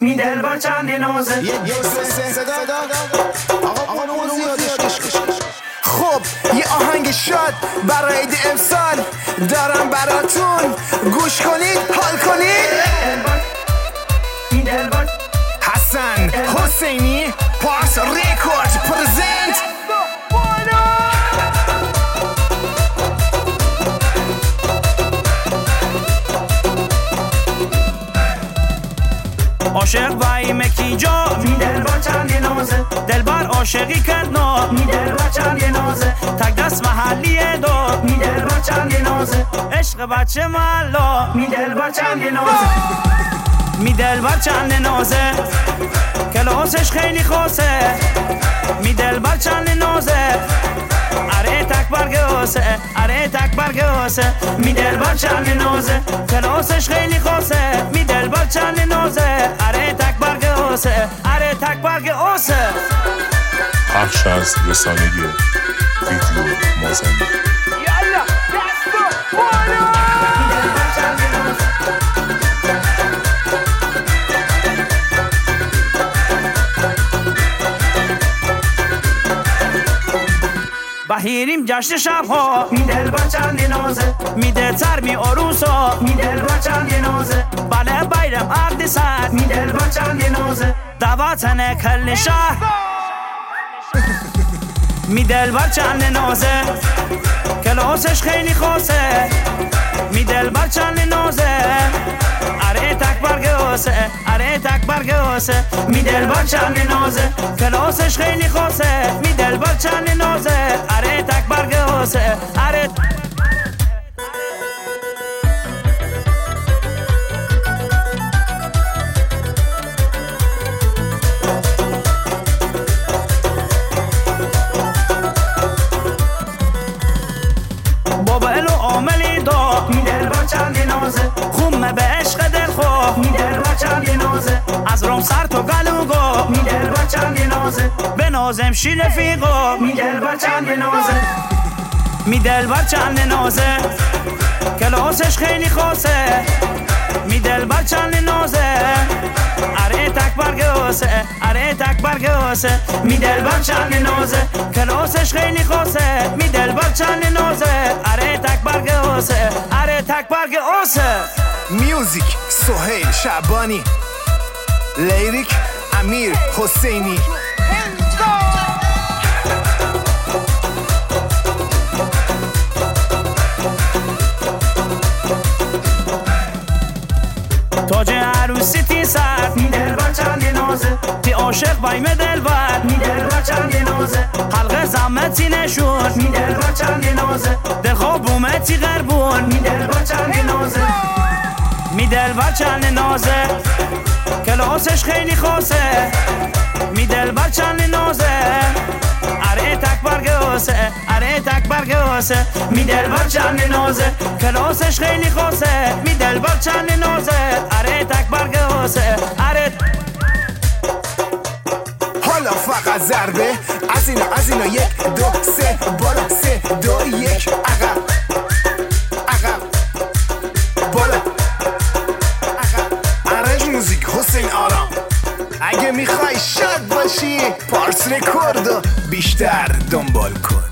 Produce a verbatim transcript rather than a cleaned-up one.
می دلبر چندی نازه خب یه آهنگ شاد برای عید امسال دارم براتون، گوش کنید حال کنید. می دلبر حسن حسینی پارس ریکورد پرزنت. عاشق وای مکی جا می دلبر چندی نازه دلبر عاشقی کرد نا می دلبر چندی نازه تک دست محلیه دو می دلبر چندی نازه عشق بچه محلا می دلبر چندی نازه می دلبر چند نازه کلاسش خیلی خواسته می دلبر چند نازه اره تک برگوسه اره تک برگوسه می دلبر چند نازه کلاسش خیلی خواسته می دلبر چند نازه اره تک برگوسه اره تک برگوسه. پخش از رسانه ویدیو مازنی. بهیریم جشن شبها می دلبر چندی نازه میده ترمی عروسا می دلبر چندی نازه بله بیرم عرض سر می دلبر چندی نازه دواتن کل شهر می دلبر چند نازه کلاسش خیلی خواسته می دلبر چند نازه اره تک برگوسه اره تک برگوسه می دلبر چند نازه کلاسش خیلی خواسته می دلبر چند نازه اره تک برگوسه اره بابا الو عاملی دا می دلبر چندی نازه خومه به عشق دل خو می دلبر چندی نازه از روم سر تو گلوگو می دلبر چندی نازه به نازم شی رفیقو می دلبر چندی نازه می دلبر چند نازه کلاسش خیلی خواسته می دلبر چند نازه اره تک برگوسه اره تک برگوسه می دلبر چند نازه کلاسش خیلی خواسته می دلبر چند نازه اره تک برگوسه اره تک برگوسه. میوزیک سهیل شعبانی، لیریک امیر حسینی. تاج عروسی تی سر می دلبر چندی نازه تی عاشق بایم دلبر می دلبر چندی نازه حلقه زمتی نشون می دلبر چندی نازه دل خواب اومتی غربون می دلبر چندی نازه می دلبر چند نازه کلاسش خیلی خواسته می دلبر چند نازه اره تک برگوسه اره تک برگوسه می دلبر چند نازه کلاسش خیلی خواسته می دلبر چند نازه اره تک برگوسه اره. حالا فقط ضربه از اینا از اینا یک دو سه بالا سه دو یک عقب عقب بالا عقب. ارنج موزیک حسین آرام. اگه میخوای شاد باشی پارس رکوردو بیشتر دنبال کن.